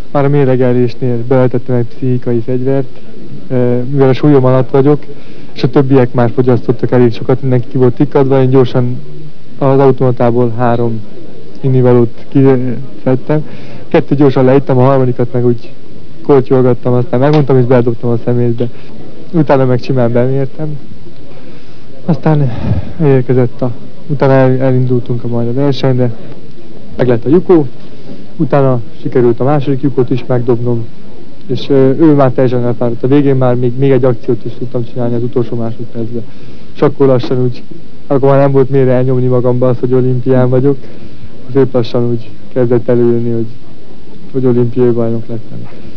Már a méregelésnél beletettem egy pszichikai fegyvert, mivel a súlyom alatt vagyok, és a többiek már fogyasztottak elég sokat, mindenki ki volt tikkadva, én gyorsan az automatából 3 innivalót kiszedtem. 2 gyorsan leittem, a harmadikat meg úgy kortyolgattam, aztán megmondtam és beledobtam a szemétbe. Utána meg simán bemértem. Aztán érkezett utána elindultunk majd a versenyre, meg lett a lyukó, utána sikerült a második lyukot is megdobnom, és ő már teljesen elfáradt. A végén már még egy akciót is tudtam csinálni az utolsó másodpercben. És akkor lassan úgy, akkor már nem volt mire elnyomni magamba azt, hogy olimpián vagyok, szép lassan úgy kezdett előjönni, hogy olimpiai bajnok lettem.